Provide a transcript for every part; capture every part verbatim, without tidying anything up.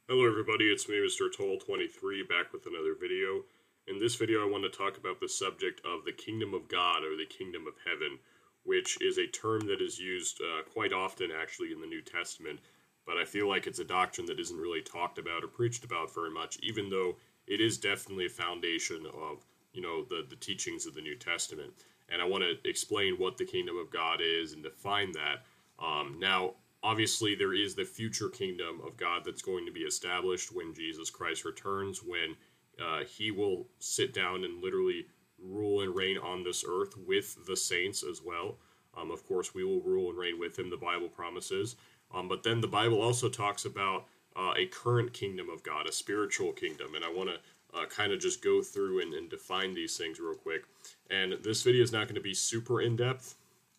Hello everybody, it's me, Mister Toll twenty-three, back with another video. In this video I want to talk about the subject of the Kingdom of God, or the Kingdom of Heaven, which is a term that is used uh, quite often actually in the New Testament, but I feel like it's a doctrine that isn't really talked about or preached about very much, even though it is definitely a foundation of, you know, the, the teachings of the New Testament. And I want to explain what the Kingdom of God is and define that. Um, now, Obviously, there is the future kingdom of God that's going to be established when Jesus Christ returns, when uh, he will sit down and literally rule and reign on this earth with the saints as well. Um, of course, we will rule and reign with him, the Bible promises. Um, but then the Bible also talks about uh, a current kingdom of God, a spiritual kingdom. And I want to uh, kind of just go through and, and define these things real quick. And this video is not going to be super in-depth.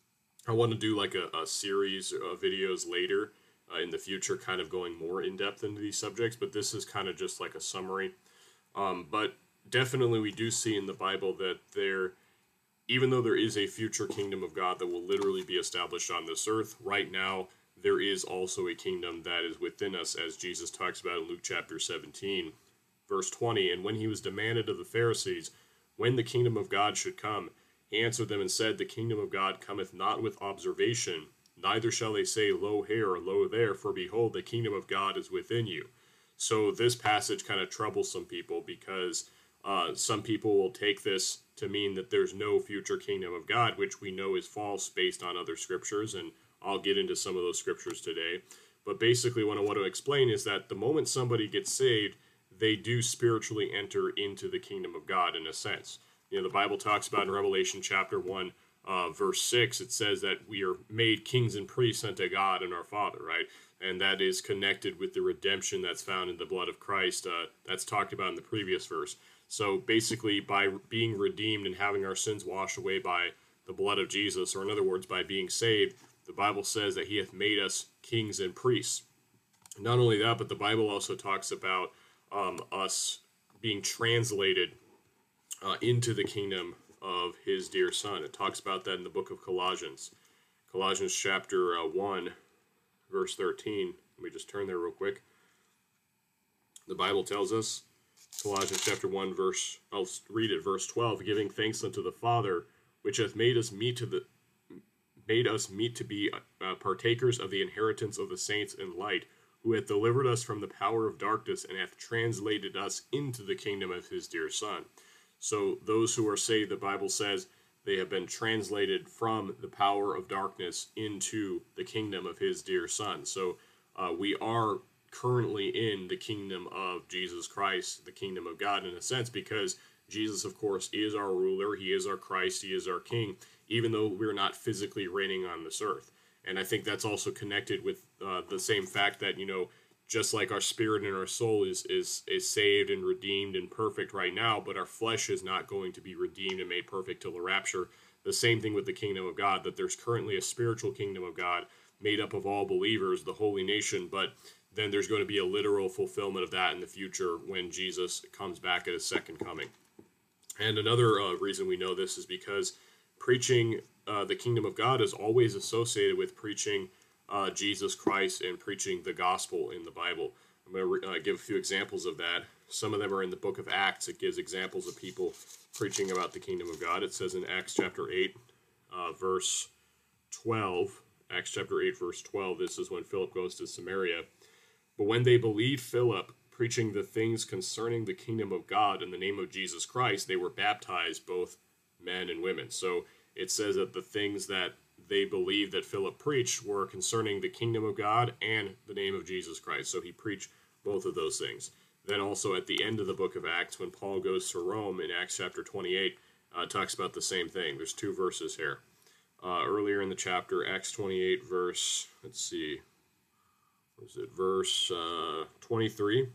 I want to do like a, a series of videos later uh, in the future, kind of going more in depth into these subjects, but this is kind of just like a summary. Um, but definitely we do see in the Bible that there, even though there is a future kingdom of God that will literally be established on this earth, right now there is also a kingdom that is within us, as Jesus talks about in Luke chapter seventeen, verse twenty. And when he was demanded of the Pharisees when the kingdom of God should come, he answered them and said, The kingdom of God cometh not with observation, neither shall they say, Lo here or lo there, for behold, the kingdom of God is within you. So this passage kind of troubles some people because uh, some people will take this to mean that there's no future kingdom of God, which we know is false based on other scriptures, and I'll get into some of those scriptures today. But basically what I want to explain is that the moment somebody gets saved, they do spiritually enter into the kingdom of God in a sense. You know, the Bible talks about in Revelation chapter one, uh, verse six, it says that we are made kings and priests unto God and our Father, right? And that is connected with the redemption that's found in the blood of Christ. Uh, that's talked about in the previous verse. So basically, by being redeemed and having our sins washed away by the blood of Jesus, or in other words, by being saved, the Bible says that he hath made us kings and priests. Not only that, but the Bible also talks about um, us being translated Uh, into the kingdom of his dear son. It talks about that in the book of Colossians. Colossians chapter uh, one, verse thirteen. Let me just turn there real quick. The Bible tells us, Colossians chapter one, verse, I'll read it, verse twelve, giving thanks unto the Father, which hath made us meet to the made us meet to be uh, partakers of the inheritance of the saints in light, who hath delivered us from the power of darkness, and hath translated us into the kingdom of his dear Son. So those who are saved, the Bible says, they have been translated from the power of darkness into the kingdom of his dear Son. So uh, we are currently in the kingdom of Jesus Christ, the kingdom of God in a sense, because Jesus, of course, is our ruler. He is our Christ. He is our King, even though we're not physically reigning on this earth. And I think that's also connected with uh, the same fact that, you know, just like our spirit and our soul is, is is saved and redeemed and perfect right now, but our flesh is not going to be redeemed and made perfect till the rapture. The same thing with the kingdom of God, that there's currently a spiritual kingdom of God made up of all believers, the holy nation, but then there's going to be a literal fulfillment of that in the future when Jesus comes back at his second coming. And another uh, reason we know this is because preaching uh, the kingdom of God is always associated with preaching Uh, Jesus Christ and preaching the gospel in the Bible. I'm going to uh, give a few examples of that. Some of them are in the book of Acts. It gives examples of people preaching about the kingdom of God. It says in Acts chapter eight, uh, verse twelve, Acts chapter eight, verse twelve, this is when Philip goes to Samaria. But when they believed Philip, preaching the things concerning the kingdom of God in the name of Jesus Christ, they were baptized, both men and women. So it says that the things that they believed that Philip preached were concerning the kingdom of God and the name of Jesus Christ. So he preached both of those things. Then also at the end of the book of Acts, when Paul goes to Rome in Acts chapter twenty-eight, uh, talks about the same thing. There's two verses here. Uh, earlier in the chapter, Acts twenty-eight, verse, let's see, what is it, verse uh, twenty-three.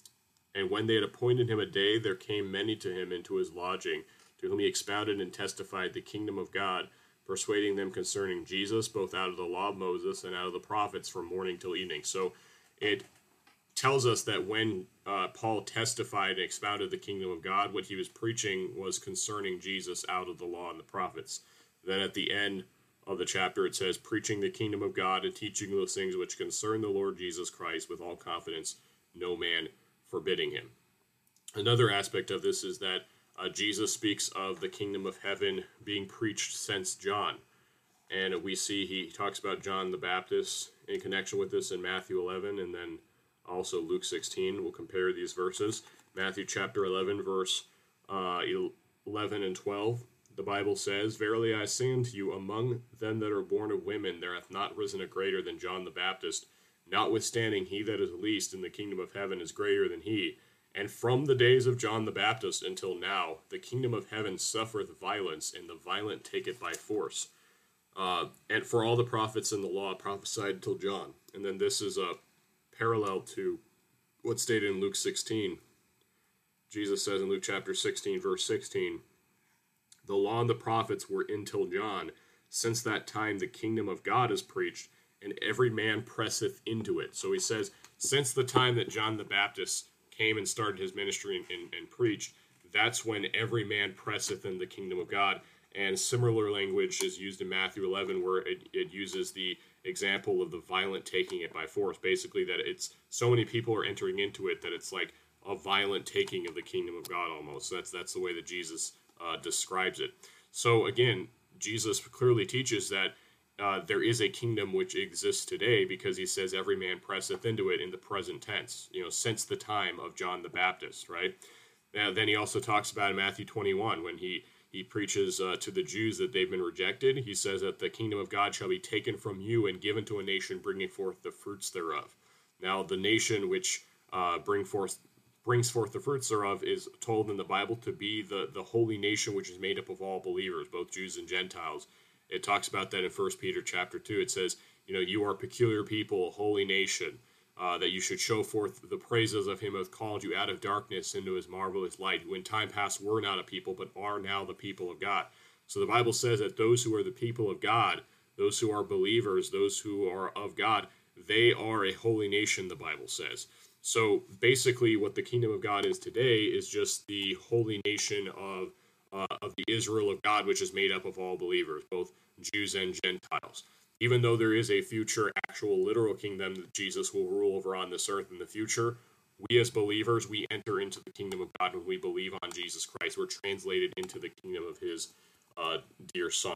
And when they had appointed him a day, there came many to him into his lodging, to whom he expounded and testified the kingdom of God, persuading them concerning Jesus, both out of the law of Moses and out of the prophets from morning till evening. So it tells us that when uh, Paul testified and expounded the kingdom of God, what he was preaching was concerning Jesus out of the law and the prophets. Then at the end of the chapter, it says, preaching the kingdom of God and teaching those things which concern the Lord Jesus Christ with all confidence, no man forbidding him. Another aspect of this is that uh, Jesus speaks of the kingdom of heaven being preached since John. And we see he talks about John the Baptist in connection with this in Matthew eleven, and then also Luke sixteen. We'll compare these verses. Matthew chapter eleven, verse uh, eleven and twelve. The Bible says, "Verily I say unto you, among them that are born of women, there hath not risen a greater than John the Baptist. Notwithstanding, he that is least in the kingdom of heaven is greater than he. And from the days of John the Baptist until now, the kingdom of heaven suffereth violence, and the violent take it by force. Uh, and for all the prophets in the law prophesied till John." And then this is a parallel to what's stated in Luke sixteen. Jesus says in Luke chapter sixteen, verse sixteen, "The law and the prophets were in till John. Since that time the kingdom of God is preached, and every man presseth into it." So he says, since the time that John the Baptist came and started his ministry and, and, and preached, that's when every man presseth in the kingdom of God. And similar language is used in Matthew eleven, where it, it uses the example of the violent taking it by force. Basically, that it's so many people are entering into it that it's like a violent taking of the kingdom of God almost. So that's that's the way that Jesus uh, describes it. So again, Jesus clearly teaches that uh, there is a kingdom which exists today, because he says every man presseth into it in the present tense, you know, since the time of John the Baptist, right? Now, then he also talks about in Matthew twenty-one, when he He preaches uh, to the Jews that they've been rejected. He says that the kingdom of God shall be taken from you and given to a nation bringing forth the fruits thereof. Now, the nation which uh, bring forth brings forth the fruits thereof is told in the Bible to be the, the holy nation, which is made up of all believers, both Jews and Gentiles. It talks about that in First Peter chapter two. It says, you know, you are a peculiar people, a holy nation, Uh, that you should show forth the praises of him who hath called you out of darkness into his marvelous light, who in time past were not a people, but are now the people of God. So the Bible says that those who are the people of God, those who are believers, those who are of God, they are a holy nation, the Bible says. So basically what the kingdom of God is today is just the holy nation of, uh, of the Israel of God, which is made up of all believers, both Jews and Gentiles. Even though there is a future actual literal kingdom that Jesus will rule over on this earth in the future, we as believers, we enter into the kingdom of God when we believe on Jesus Christ. We're translated into the kingdom of his uh, dear son.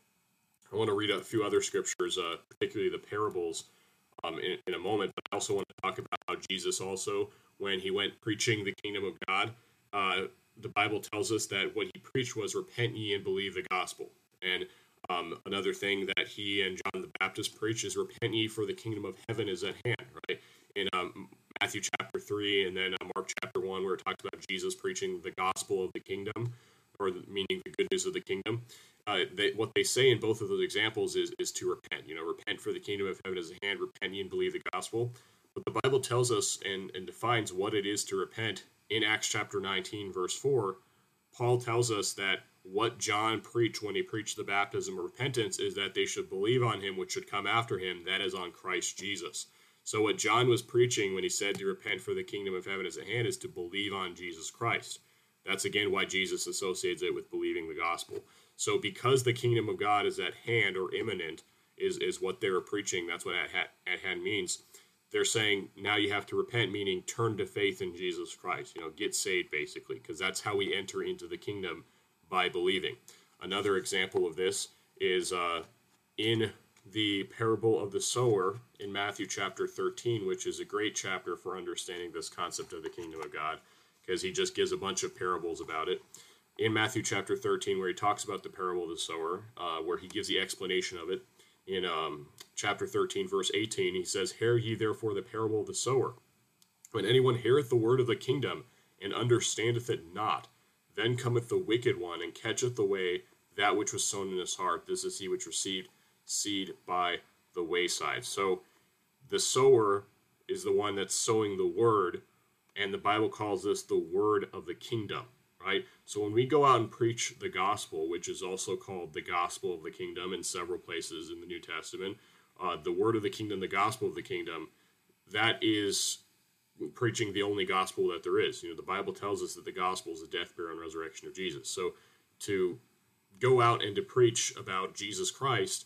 I want to read a few other scriptures, uh, particularly the parables, um, in, in a moment, but I also want to talk about how Jesus also, when he went preaching the kingdom of God, uh, the Bible tells us that what he preached was, "Repent ye and believe the gospel." And Um, another thing that he and John the Baptist preach is, "Repent ye, for the kingdom of heaven is at hand," right? In um, Matthew chapter three and then uh, Mark chapter one, where it talks about Jesus preaching the gospel of the kingdom, or the, meaning the good news of the kingdom. Uh, they, what they say in both of those examples is, is to repent. You know, repent, for the kingdom of heaven is at hand, repent ye and believe the gospel. But the Bible tells us and, and defines what it is to repent. In Acts chapter nineteen, verse four, Paul tells us that what John preached when he preached the baptism of repentance is that they should believe on him which should come after him, that is on Christ Jesus. So what John was preaching when he said to repent, for the kingdom of heaven is at hand, is to believe on Jesus Christ. That's again why Jesus associates it with believing the gospel. So because the kingdom of God is at hand, or imminent, is, is what they were preaching. That's what at, at hand means. They're saying now you have to repent, meaning turn to faith in Jesus Christ. You know, get saved basically, because that's how we enter into the kingdom, by believing. Another example of this is uh, in the parable of the sower in Matthew chapter thirteen, which is a great chapter for understanding this concept of the kingdom of God, because he just gives a bunch of parables about it. In Matthew chapter thirteen, where he talks about the parable of the sower, uh, where he gives the explanation of it, in um, chapter thirteen, verse eighteen, he says, "Hear ye therefore the parable of the sower. When anyone heareth the word of the kingdom, and understandeth it not, then cometh the wicked one, and catcheth away that which was sown in his heart. This is he which received seed by the wayside." So the sower is the one that's sowing the word, and the Bible calls this the word of the kingdom, right? So when we go out and preach the gospel, which is also called the gospel of the kingdom in several places in the New Testament, uh, the word of the kingdom, the gospel of the kingdom, that is preaching the only gospel that there is. You know, the Bible tells us that the gospel is the death, burial, and resurrection of Jesus. So to go out and to preach about Jesus Christ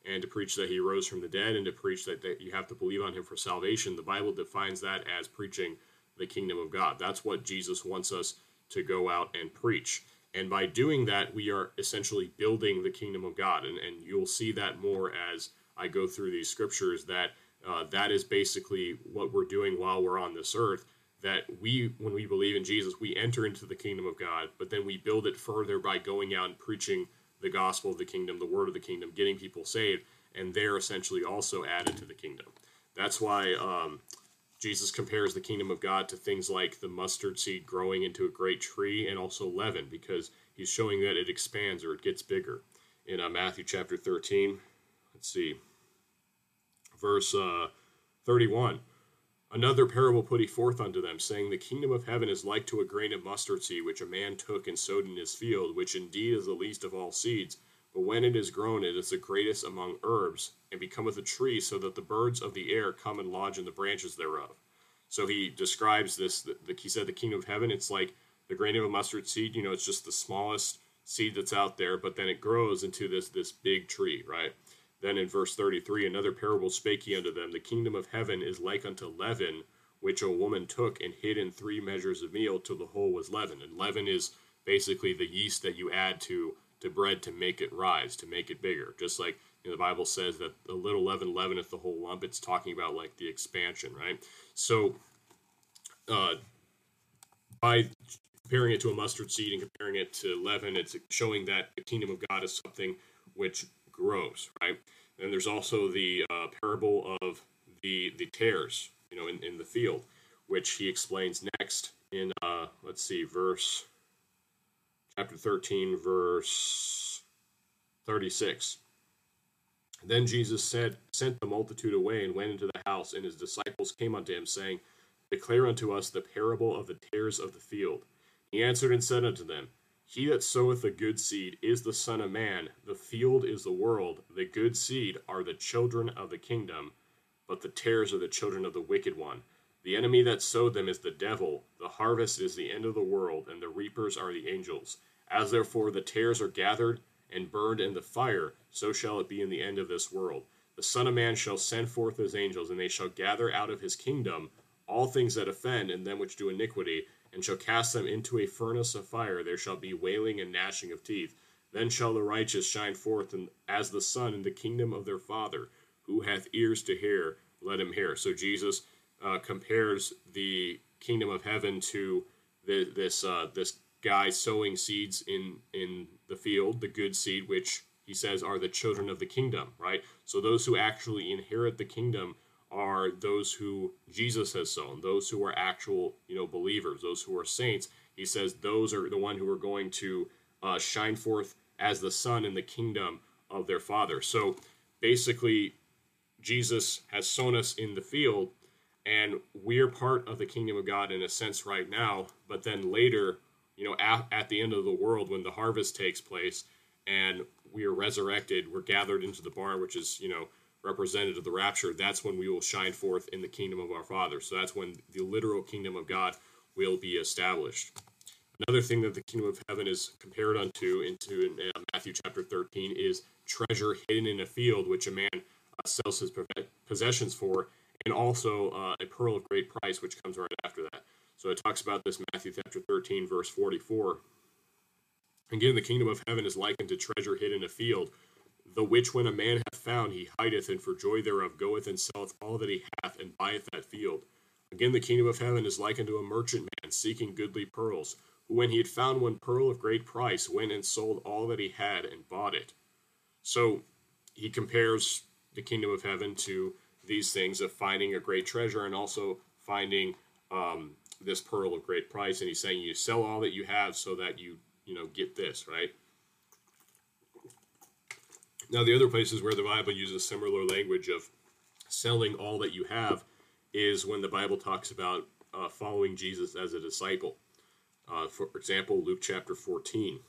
and to preach that he rose from the dead, and to preach that, that you have to believe on him for salvation. The Bible defines that as preaching the kingdom of God. That's what Jesus wants us to go out and preach. And by doing that, we are essentially building the kingdom of God. And, and you'll see that more as I go through these scriptures, that uh, that is basically what we're doing while we're on this earth. That we, when we believe in Jesus, we enter into the kingdom of God, but then we build it further by going out and preaching the gospel of the kingdom, the word of the kingdom, getting people saved, and they're essentially also added to the kingdom. That's why um, Jesus compares the kingdom of God to things like the mustard seed growing into a great tree, and also leaven, because he's showing that it expands or it gets bigger. In uh, Matthew chapter thirteen, let's see, verse uh, thirty-one. Another parable put he forth unto them, saying, the kingdom of heaven is like to a grain of mustard seed, which a man took and sowed in his field, which indeed is the least of all seeds. But when it is grown, it is the greatest among herbs, and becometh a tree, so that the birds of the air come and lodge in the branches thereof. So he describes this, the, the, he said the kingdom of heaven, it's like the grain of a mustard seed. You know, it's just the smallest seed that's out there, but then it grows into this, this big tree, right? Then in verse thirty-three, another parable spake he unto them, the kingdom of heaven is like unto leaven, which a woman took and hid in three measures of meal till the whole was leavened. And leaven is basically the yeast that you add to, to bread to make it rise, to make it bigger. Just like, you know, the Bible says that a little leaven leaveneth the whole lump. It's talking about like the expansion, right? So uh, by comparing it to a mustard seed and comparing it to leaven, it's showing that the kingdom of God is something which grows, right? And there's also the uh, parable of the the tares, you know, in, in the field, which he explains next in, uh, let's see, verse, chapter thirteen, verse thirty-six. Then Jesus said, sent the multitude away and went into the house, and his disciples came unto him, saying, declare unto us the parable of the tares of the field. He answered and said unto them, he that soweth the good seed is the Son of Man. The field is the world. The good seed are the children of the kingdom, but the tares are the children of the wicked one. The enemy that sowed them is the devil. The harvest is the end of the world, and the reapers are the angels. As therefore the tares are gathered and burned in the fire, so shall it be in the end of this world. The Son of Man shall send forth his angels, and they shall gather out of his kingdom all things that offend, and them which do iniquity, and shall cast them into a furnace of fire. There shall be wailing and gnashing of teeth. Then shall the righteous shine forth in, as the sun in the kingdom of their Father. Who hath ears to hear, let him hear. So Jesus uh, compares the kingdom of heaven to the, this uh, this guy sowing seeds in, in the field, the good seed, which he says are the children of the kingdom, right? So those who actually inherit the kingdom are those who Jesus has sown, those who are actual, you know, believers, those who are saints. He says those are the one who are going to uh, shine forth as the sun in the kingdom of their Father. So basically, Jesus has sown us in the field, and we're part of the kingdom of God in a sense right now. But then later, you know, at, at the end of the world, when the harvest takes place and we are resurrected, we're gathered into the barn, which is, you know, representative of the rapture. That's when we will shine forth in the kingdom of our Father. So that's when the literal kingdom of God will be established. Another thing that the kingdom of heaven is compared unto into in uh, Matthew chapter thirteen is treasure hidden in a field, which a man uh, sells his possessions for, and also uh, a pearl of great price, which comes right after that. So it talks about this Matthew chapter thirteen, verse forty-four. Again, the kingdom of heaven is likened to treasure hid in a field, the which when a man hath found, he hideth, and for joy thereof goeth and selleth all that he hath, and buyeth that field. Again, the kingdom of heaven is likened to a merchant man seeking goodly pearls, who when he had found one pearl of great price, went and sold all that he had, and bought it. So he compares the kingdom of heaven to these things of finding a great treasure and also finding um, this pearl of great price. And he's saying you sell all that you have so that you, you know, get this, right? Now, the other places where the Bible uses similar language of selling all that you have is when the Bible talks about uh, following Jesus as a disciple. Uh, for example, Luke chapter fourteen.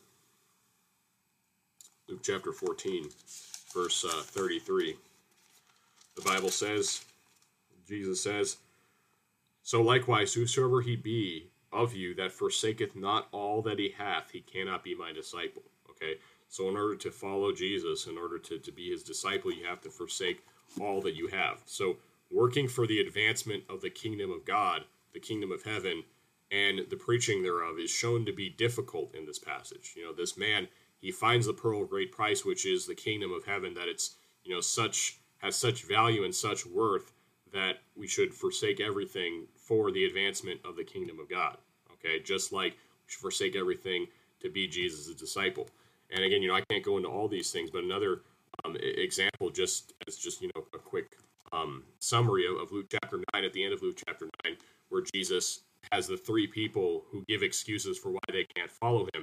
Luke chapter fourteen, verse uh, thirty-three. The Bible says, Jesus says, so likewise, whosoever he be of you that forsaketh not all that he hath, he cannot be my disciple. Okay? So in order to follow Jesus, in order to, to be his disciple, you have to forsake all that you have. So working for the advancement of the kingdom of God, the kingdom of heaven, and the preaching thereof is shown to be difficult in this passage. You know, this man, he finds the pearl of great price, which is the kingdom of heaven, that it's, you know, such, has such value and such worth that we should forsake everything for the advancement of the kingdom of God. Okay, just like we should forsake everything to be Jesus' disciple. And again, you know, I can't go into all these things, but another um, example, just as just, you know, a quick um, summary of, of Luke chapter nine, at the end of Luke chapter nine, where Jesus has the three people who give excuses for why they can't follow him.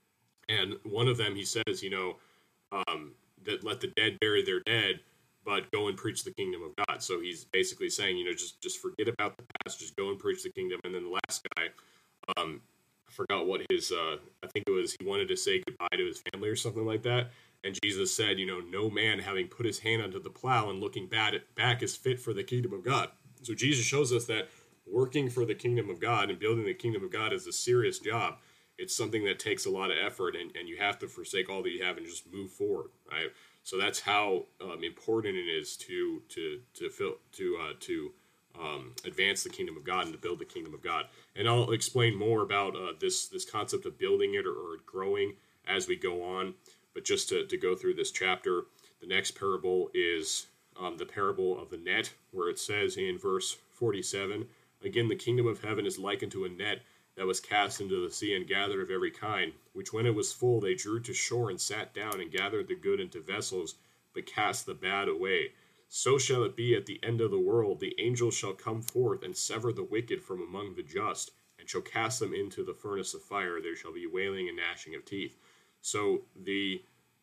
And one of them, he says, you know, um, that let the dead bury their dead, but go and preach the kingdom of God. So he's basically saying, you know, just, just forget about the past, just go and preach the kingdom. And then the last guy, um, I forgot what his, uh, I think it was, he wanted to say goodbye to his family or something like that. And Jesus said, you know, no man having put his hand unto the plow and looking back, at, back is fit for the kingdom of God. So Jesus shows us that working for the kingdom of God and building the kingdom of God is a serious job. It's something that takes a lot of effort, and, and you have to forsake all that you have and just move forward, right? So that's how um, important it is to to to fill, to uh, to um, advance the kingdom of God and to build the kingdom of God. And I'll explain more about uh, this this concept of building it or, or growing as we go on. But just to, to go through this chapter, the next parable is um, the parable of the net, where it says in verse forty-seven, again, the kingdom of heaven is likened to a net that was cast into the sea and gathered of every kind, which when it was full they drew to shore and sat down and gathered the good into vessels, but cast the bad away. So shall it be at the end of the world. The angels shall come forth and sever the wicked from among the just, and shall cast them into the furnace of fire. There shall be wailing and gnashing of teeth. So the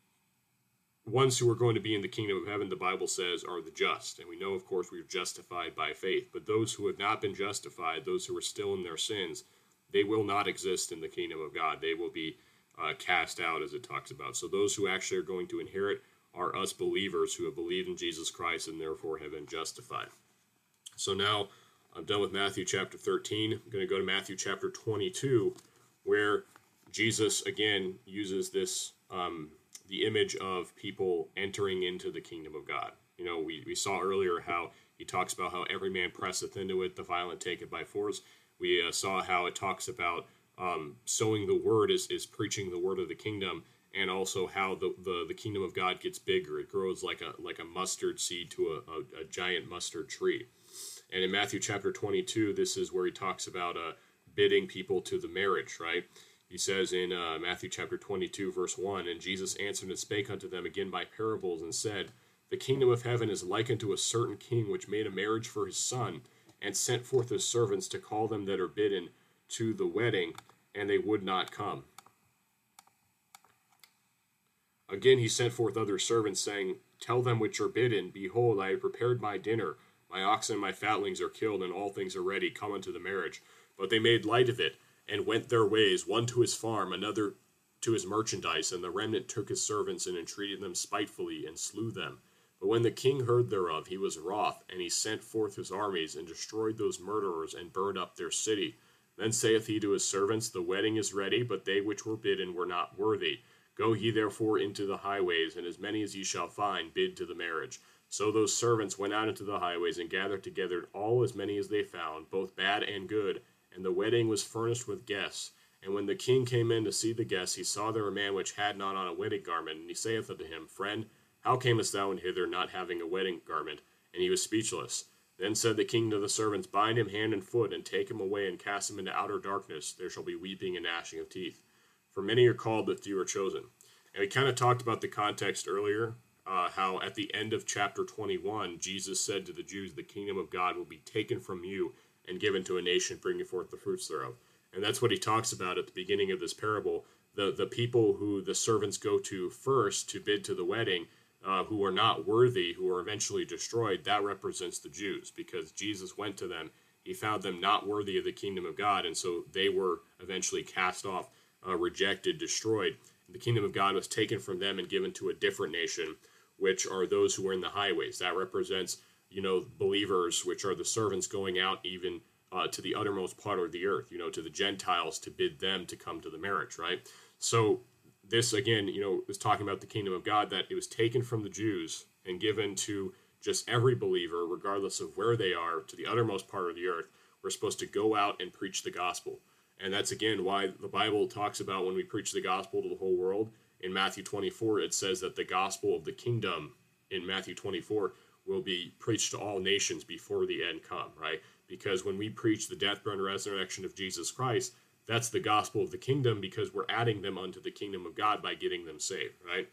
ones who are going to be in the kingdom of heaven, the Bible says, are the just. And we know, of course, we are justified by faith. But those who have not been justified, those who are still in their sins, they will not exist in the kingdom of God. They will be uh, cast out, as it talks about. So those who actually are going to inherit are us believers who have believed in Jesus Christ and therefore have been justified. So now I'm done with Matthew chapter thirteen. I'm going to go to Matthew chapter twenty-two, where Jesus, again, uses this, um, the image of people entering into the kingdom of God. You know, we, we saw earlier how he talks about how every man presseth into it, the violent take it by force. We uh, saw how it talks about um, sowing the word is, is preaching the word of the kingdom, and also how the, the, the kingdom of God gets bigger. It grows like a like a mustard seed to a, a, a giant mustard tree. And in Matthew chapter twenty-two, this is where he talks about uh, bidding people to the marriage, right? He says in uh, Matthew chapter twenty-two, verse one, and Jesus answered and spake unto them again by parables, and said, the kingdom of heaven is like unto a certain king which made a marriage for his son, and sent forth his servants to call them that are bidden to the wedding, and they would not come. Again he sent forth other servants, saying, tell them which are bidden, behold, I have prepared my dinner. My oxen and my fatlings are killed, and all things are ready. Come unto the marriage. But they made light of it, and went their ways, one to his farm, another to his merchandise. And the remnant took his servants, and entreated them spitefully, and slew them. But when the king heard thereof, he was wroth, and he sent forth his armies, and destroyed those murderers, and burned up their city. Then saith he to his servants, the wedding is ready, but they which were bidden were not worthy. Go ye therefore into the highways, and as many as ye shall find, bid to the marriage. So those servants went out into the highways, and gathered together all as many as they found, both bad and good. And the wedding was furnished with guests. And when the king came in to see the guests, he saw there a man which had not on a wedding garment. And he saith unto him, Friend, how camest thou in hither, not having a wedding garment? And he was speechless. Then said the king to the servants, Bind him hand and foot, and take him away, and cast him into outer darkness. There shall be weeping and gnashing of teeth. For many are called, but few are chosen. And we kind of talked about the context earlier, uh, how at the end of chapter twenty-one, Jesus said to the Jews, the kingdom of God will be taken from you and given to a nation, bringing forth the fruits thereof. And that's what he talks about at the beginning of this parable. The, the people who the servants go to first to bid to the wedding, uh, who are not worthy, who are eventually destroyed, that represents the Jews, because Jesus went to them. He found them not worthy of the kingdom of God, and so they were eventually cast off, uh, rejected, destroyed. The kingdom of God was taken from them and given to a different nation, which are those who are in the highways. That represents, you know, believers, which are the servants going out even uh, to the uttermost part of the earth, you know, to the Gentiles, to bid them to come to the marriage, right? So this, again, you know, is talking about the kingdom of God, that it was taken from the Jews and given to just every believer, regardless of where they are, to the uttermost part of the earth. We're supposed to go out and preach the gospel. And that's, again, why the Bible talks about when we preach the gospel to the whole world. In Matthew twenty-four, it says that the gospel of the kingdom in Matthew twenty-four will be preached to all nations before the end come, right? Because when we preach the death, burial, and resurrection of Jesus Christ, that's the gospel of the kingdom, because we're adding them unto the kingdom of God by getting them saved, right?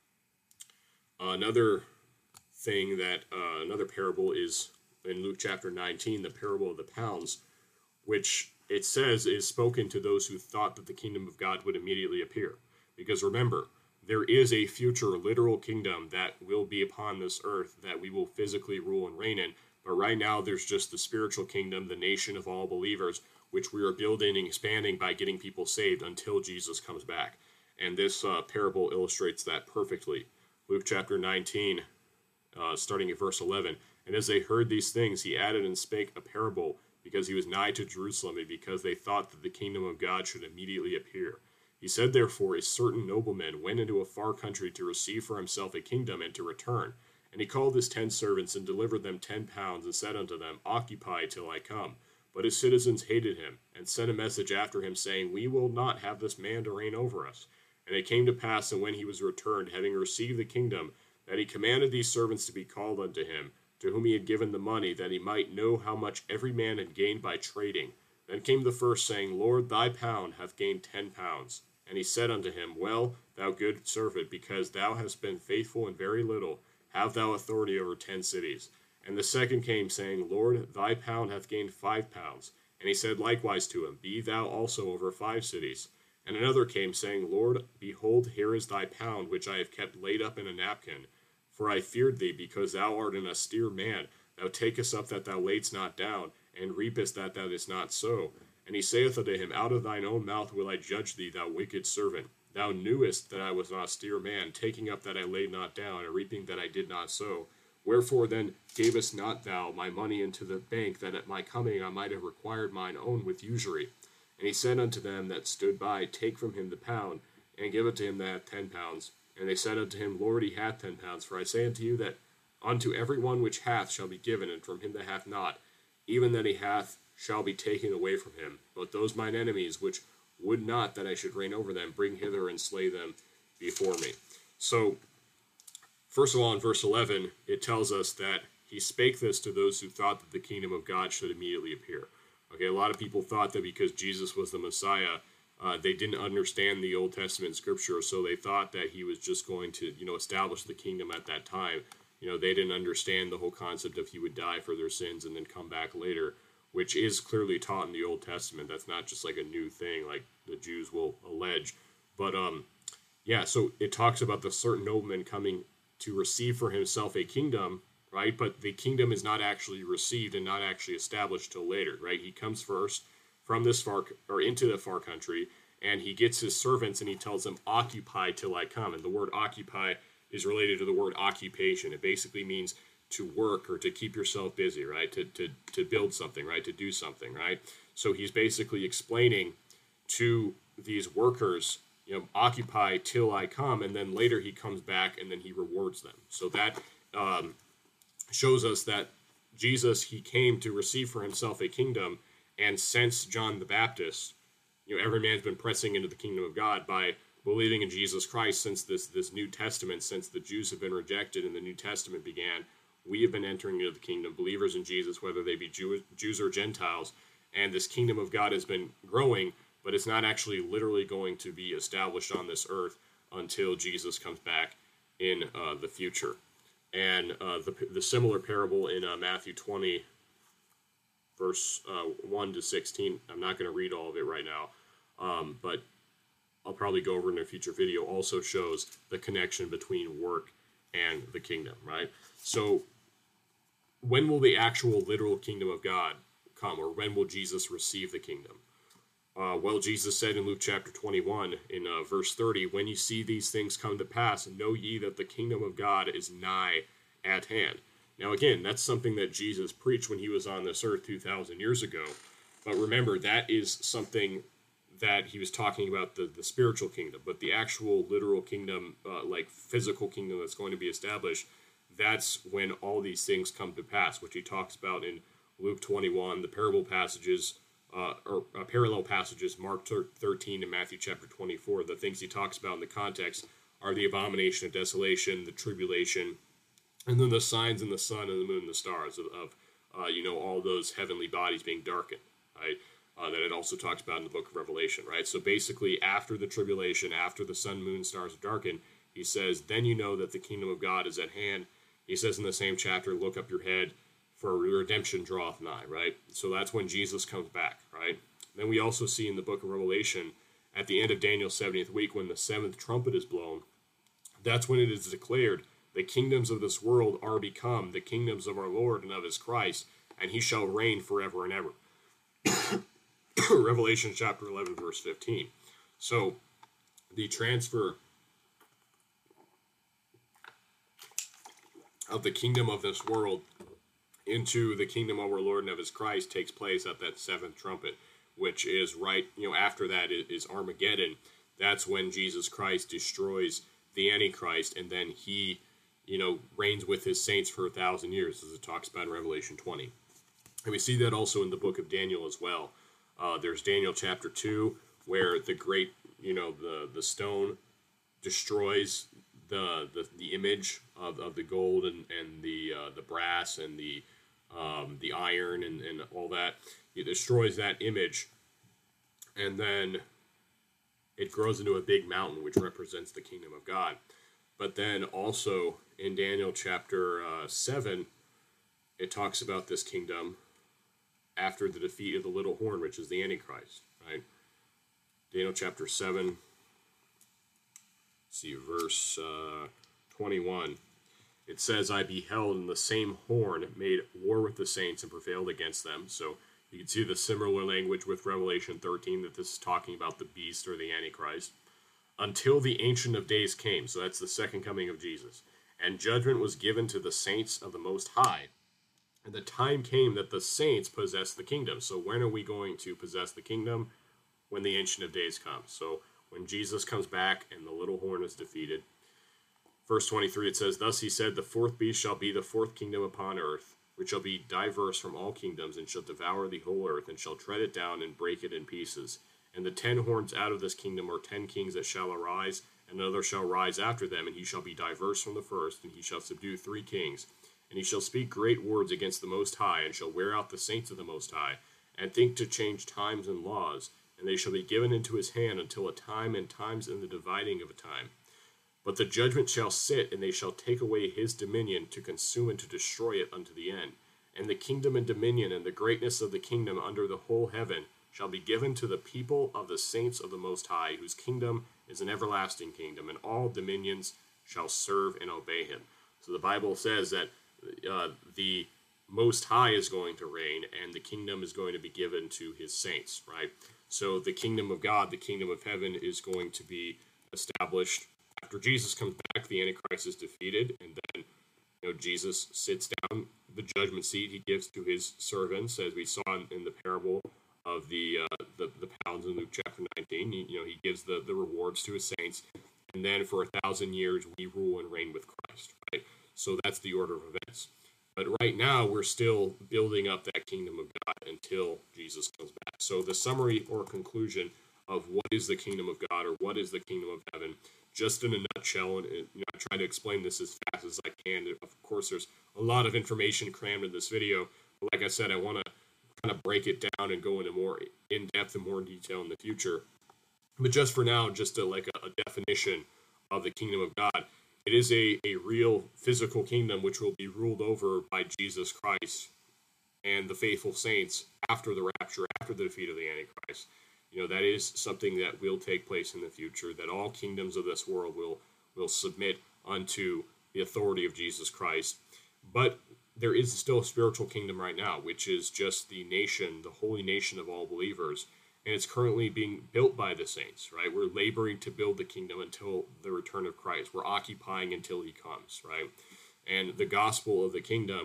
Uh, another thing that, uh, another parable is in Luke chapter nineteen, the parable of the pounds, which it says is spoken to those who thought that the kingdom of God would immediately appear. Because remember, there is a future literal kingdom that will be upon this earth that we will physically rule and reign in. But right now, there's just the spiritual kingdom, the nation of all believers, which we are building and expanding by getting people saved until Jesus comes back. And this uh, parable illustrates that perfectly. Luke chapter nineteen, uh, starting at verse eleven. And as they heard these things, he added and spake a parable, because he was nigh to Jerusalem, and because they thought that the kingdom of God should immediately appear. He said, therefore, a certain nobleman went into a far country to receive for himself a kingdom and to return. And he called his ten servants and delivered them ten pounds, and said unto them, Occupy till I come. But his citizens hated him, and sent a message after him, saying, We will not have this man to reign over us. And it came to pass, and when he was returned, having received the kingdom, that he commanded these servants to be called unto him, to whom he had given the money, that he might know how much every man had gained by trading. Then came the first, saying, Lord, thy pound hath gained ten pounds. And he said unto him, Well, thou good servant, because thou hast been faithful in very little, have thou authority over ten cities. And the second came, saying, Lord, thy pound hath gained five pounds. And he said likewise to him, Be thou also over five cities. And another came, saying, Lord, behold, here is thy pound, which I have kept laid up in a napkin. For I feared thee, because thou art an austere man. Thou takest up that thou laidst not down, and reapest that thou didst not sow. And he saith unto him, Out of thine own mouth will I judge thee, thou wicked servant. Thou knewest that I was an austere man, taking up that I laid not down, and reaping that I did not sow. Wherefore then gavest not thou my money into the bank, that at my coming I might have required mine own with usury? And he said unto them that stood by, Take from him the pound, and give it to him that hath ten pounds. And they said unto him, Lord, he hath ten pounds. For I say unto you that unto every one which hath shall be given, and from him that hath not, even that he hath, shall be taken away from him. But those mine enemies, which would not that I should reign over them, bring hither and slay them before me. So, first of all, in verse eleven, it tells us that he spake this to those who thought that the kingdom of God should immediately appear. Okay, a lot of people thought that because Jesus was the Messiah, uh, they didn't understand the Old Testament scripture, so they thought that he was just going to, you know, establish the kingdom at that time. You know, they didn't understand the whole concept of he would die for their sins and then come back later, which is clearly taught in the Old Testament. That's not just like a new thing like the Jews will allege. But, um, yeah, so it talks about the certain nobleman coming to receive for himself a kingdom, right? But the kingdom is not actually received and not actually established till later, right? He comes first from this far, or into the far country, and he gets his servants and he tells them, Occupy till I come. And the word occupy is related to the word occupation. It basically means to work or to keep yourself busy, right? To, to, to build something, right? To do something, right? So he's basically explaining to these workers, you know, occupy till I come, and then later he comes back and then he rewards them. So that um, shows us that Jesus, he came to receive for himself a kingdom, and since John the Baptist, you know, every man's been pressing into the kingdom of God by believing in Jesus Christ since this, this New Testament, since the Jews have been rejected and the New Testament began. We have been entering into the kingdom, believers in Jesus, whether they be Jew, Jews or Gentiles, and this kingdom of God has been growing, but it's not actually literally going to be established on this earth until Jesus comes back in uh, the future. And uh, the, the similar parable in uh, Matthew twenty, verse uh, one to sixteen, I'm not going to read all of it right now, um, but I'll probably go over in a future video, also shows the connection between work and the kingdom, right? So when will the actual literal kingdom of God come, or when will Jesus receive the kingdom? Uh, well, Jesus said in Luke chapter twenty-one, in uh, verse thirty, When you see these things come to pass, know ye that the kingdom of God is nigh at hand. Now again, that's something that Jesus preached when he was on this earth two thousand years ago. But remember, that is something that he was talking about the, the spiritual kingdom, but the actual literal kingdom, uh, like physical kingdom that's going to be established, that's when all these things come to pass, which he talks about in Luke twenty-one, the parable passages, uh, or uh, parallel passages, Mark thirteen and Matthew chapter twenty-four. The things he talks about in the context are the abomination of desolation, the tribulation, and then the signs in the sun and the moon and the stars of, of uh, you know, all those heavenly bodies being darkened, right? Uh, that it also talks about in the book of Revelation, right? So basically, after the tribulation, after the sun, moon, stars are darkened, he says, then you know that the kingdom of God is at hand. He says in the same chapter, look up your head, for redemption draweth nigh, right? So that's when Jesus comes back, right? Then we also see in the book of Revelation, at the end of Daniel's seventieth week, when the seventh trumpet is blown, that's when it is declared, the kingdoms of this world are become the kingdoms of our Lord and of his Christ, and he shall reign forever and ever. Revelation chapter eleven, verse fifteen. So, the transfer of the kingdom of this world into the kingdom of our Lord and of his Christ takes place at that seventh trumpet, which is right, you know, after that is Armageddon. That's when Jesus Christ destroys the Antichrist, and then he, you know, reigns with his saints for a thousand years, as it talks about in Revelation twenty. And we see that also in the book of Daniel as well. Uh, there's Daniel chapter two, where the great, you know, the, the stone destroys the the, the image of, of the gold and, and the uh, the brass and the um, the iron and, and all that. It destroys that image, and then it grows into a big mountain, which represents the kingdom of God. But then also in Daniel chapter uh, seven, it talks about this kingdom after the defeat of the little horn, which is the Antichrist, right? Daniel chapter seven, see verse uh, twenty-one. It says, I beheld, and the same horn made war with the saints and prevailed against them. So you can see the similar language with Revelation thirteen, that this is talking about the beast or the Antichrist. Until the Ancient of Days came, so that's the second coming of Jesus. And judgment was given to the saints of the Most High. And the time came that the saints possessed the kingdom. So when are we going to possess the kingdom? When the Ancient of Days comes. So when Jesus comes back and the little horn is defeated. Verse twenty-three, it says, Thus he said, the fourth beast shall be the fourth kingdom upon earth, which shall be diverse from all kingdoms, and shall devour the whole earth, and shall tread it down and break it in pieces. And the ten horns out of this kingdom are ten kings that shall arise, and another shall rise after them, and he shall be diverse from the first, and he shall subdue three kings. And he shall speak great words against the Most High, and shall wear out the saints of the Most High, and think to change times and laws, and they shall be given into his hand until a time and times in the dividing of a time. But the judgment shall sit, and they shall take away his dominion, to consume and to destroy it unto the end. And the kingdom and dominion and the greatness of the kingdom under the whole heaven shall be given to the people of the saints of the Most High, whose kingdom is an everlasting kingdom, and all dominions shall serve and obey him. So the Bible says that uh, the Most High is going to reign, and the kingdom is going to be given to his saints, right? So the kingdom of God, the kingdom of heaven, is going to be established after Jesus comes back. The Antichrist is defeated, and then, you know, Jesus sits down. The judgment seat he gives to his servants, as we saw in, in the parable of the, uh, the the pounds in Luke chapter nineteen. He, you know, he gives the, the rewards to his saints, and then for a thousand years we rule and reign with Christ, right? So that's the order of events. But right now we're still building up that kingdom of God until Jesus comes back. So the summary or conclusion of what is the kingdom of God, or what is the kingdom of heaven, just in a nutshell, and you know, I try to explain this as fast as I can. Of course, there's a lot of information crammed in this video, but like I said, I want to kind of break it down and go into more in-depth and more detail in the future. But just for now, just a, like a, a definition of the kingdom of God. It is a, a real physical kingdom which will be ruled over by Jesus Christ and the faithful saints after the rapture, after the defeat of the Antichrist. You know, that is something that will take place in the future, that all kingdoms of this world will will submit unto the authority of Jesus Christ. But there is still a spiritual kingdom right now, which is just the nation, the holy nation of all believers. And it's currently being built by the saints, right? We're laboring to build the kingdom until the return of Christ. We're occupying until he comes, right? And the gospel of the kingdom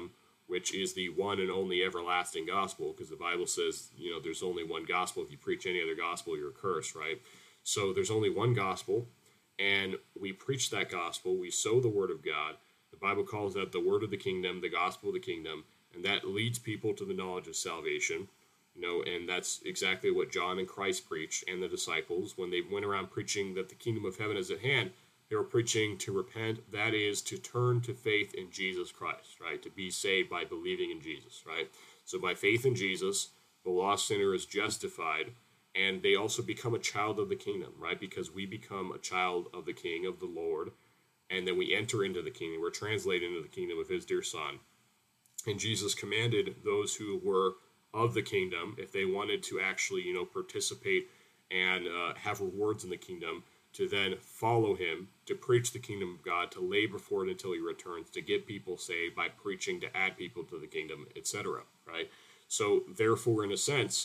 which is the one and only everlasting gospel, because the Bible says, you know, there's only one gospel. If you preach any other gospel, you're cursed, right? So there's only one gospel, and we preach that gospel. We sow the word of God. The Bible calls that the word of the kingdom, the gospel of the kingdom, and that leads people to the knowledge of salvation. You know, and that's exactly what John and Christ preached, and the disciples, when they went around preaching that the kingdom of heaven is at hand. They were preaching to repent, that is, to turn to faith in Jesus Christ, right? To be saved by believing in Jesus, right? So by faith in Jesus, the lost sinner is justified, and they also become a child of the kingdom, right? Because we become a child of the King, of the Lord, and then we enter into the kingdom. We're translated into the kingdom of his dear Son. And Jesus commanded those who were of the kingdom, if they wanted to actually, you know, participate and uh, have rewards in the kingdom, to then follow him, to preach the kingdom of God, to labor for it until he returns, to get people saved by preaching, to add people to the kingdom, et cetera. Right? So, therefore, in a sense,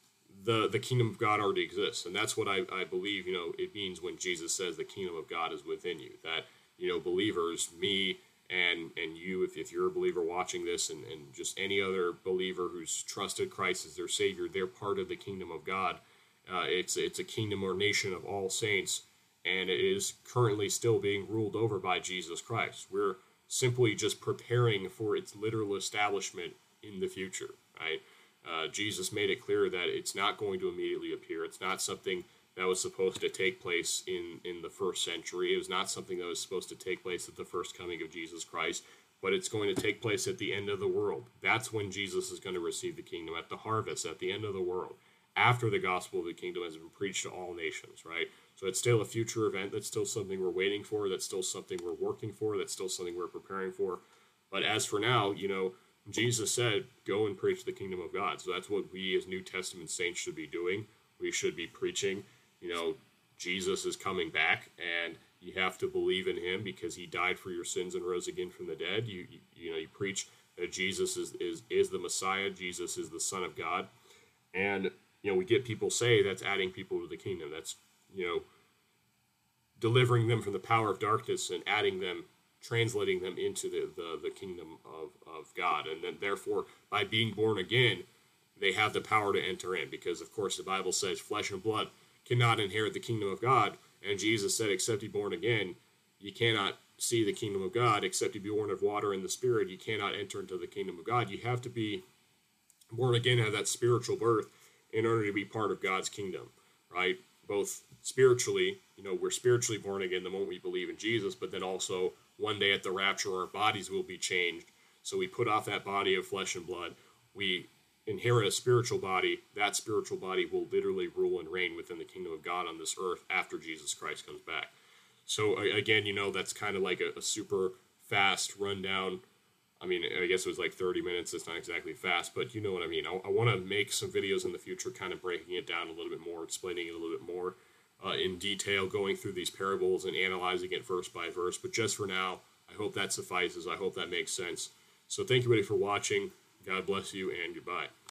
the the kingdom of God already exists, and that's what I, I believe. You know, it means when Jesus says the kingdom of God is within you. That, you know, believers, me and and you, if if you're a believer watching this, and and just any other believer who's trusted Christ as their Savior, they're part of the kingdom of God. Uh, it's it's a kingdom or nation of all saints. And it is currently still being ruled over by Jesus Christ. We're simply just preparing for its literal establishment in the future, right? Uh, Jesus made it clear that it's not going to immediately appear. It's not something that was supposed to take place in, in the first century. It was not something that was supposed to take place at the first coming of Jesus Christ, but it's going to take place at the end of the world. That's when Jesus is going to receive the kingdom, at the harvest, at the end of the world, after the gospel of the kingdom has been preached to all nations, right? So it's still a future event. That's still something we're waiting for. That's still something we're working for. That's still something we're preparing for. But as for now, you know, Jesus said, go and preach the kingdom of God. So that's what we as New Testament saints should be doing. We should be preaching, you know, Jesus is coming back, and you have to believe in him because he died for your sins and rose again from the dead. You, you, you know, you preach that Jesus is, is, is the Messiah. Jesus is the Son of God. And, you know, we get people say that's adding people to the kingdom. That's, you know, delivering them from the power of darkness and adding them, translating them into the, the, the kingdom of, of God. And then therefore, by being born again, they have the power to enter in, because of course the Bible says flesh and blood cannot inherit the kingdom of God. And Jesus said, except you be born again, you cannot see the kingdom of God. Except you be born of water and the Spirit, you cannot enter into the kingdom of God. You have to be born again, have that spiritual birth in order to be part of God's kingdom, right? Both spiritually, you know, we're spiritually born again the moment we believe in Jesus, but then also one day at the rapture, our bodies will be changed. So we put off that body of flesh and blood. We inherit a spiritual body. That spiritual body will literally rule and reign within the kingdom of God on this earth after Jesus Christ comes back. So again, you know, that's kind of like a, a super fast rundown. I mean, I guess it was like thirty minutes. It's not exactly fast, but you know what I mean. I, I want to make some videos in the future kind of breaking it down a little bit more, explaining it a little bit more uh, in detail, going through these parables and analyzing it verse by verse. But just for now, I hope that suffices. I hope that makes sense. So thank you, everybody, for watching. God bless you, and goodbye.